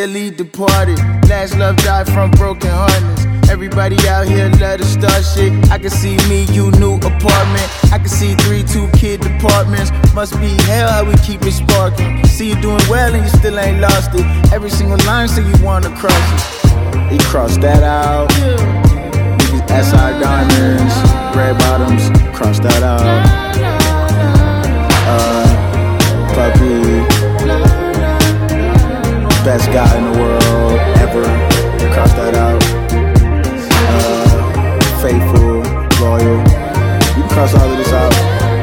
dearly departed. Last love died from broken heartedness. Everybody out here love to start shit. I can see me, you, new apartment. I can see 3 2-kid departments. Must be hell how we keep it sparking. See you doing well and you still ain't lost it. Every single line say you wanna cross it. He crossed that out. Niggas SI diamonds, red bottoms, cross that out. Puppy, best guy in the world ever, cross that out. Faithful, loyal, you can cross all of this out.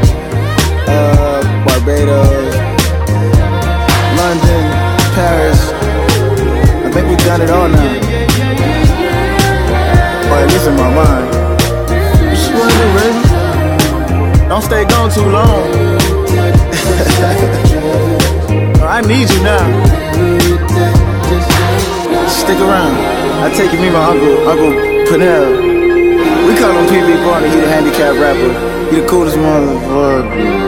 Barbados, London, Paris, I think we've done it all now. Or at least in my mind. What you wanna do, baby? Don't stay gone too long. I need you now. Stick around. I take you, me, my Uncle Pernell. We call him PB Barney, he the handicapped rapper. He the coolest motherfucker.